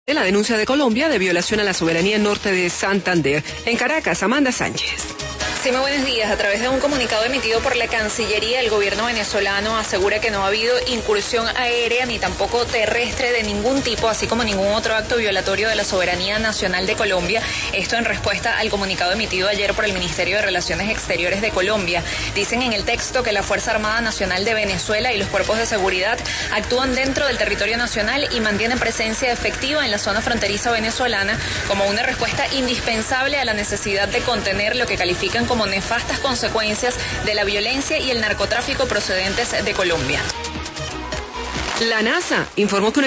La denuncia de Colombia de violación a la soberanía norte de Santander. En Caracas, Amanda Sánchez. Sí, muy buenos días. A través de un comunicado emitido por la Cancillería, el gobierno venezolano asegura que no ha habido incursión aérea ni tampoco terrestre de ningún tipo, así como ningún otro acto violatorio de la soberanía nacional de Colombia. Esto en respuesta al comunicado emitido ayer por el Ministerio de Relaciones Exteriores de Colombia. Dicen en el texto que la Fuerza Armada Nacional de Venezuela y los cuerpos de seguridad actúan dentro del territorio nacional y mantienen presencia efectiva en la zona fronteriza venezolana como una respuesta indispensable a la necesidad de contener lo que califican como nefastas consecuencias de la violencia y el narcotráfico procedentes de Colombia. La NASA informó que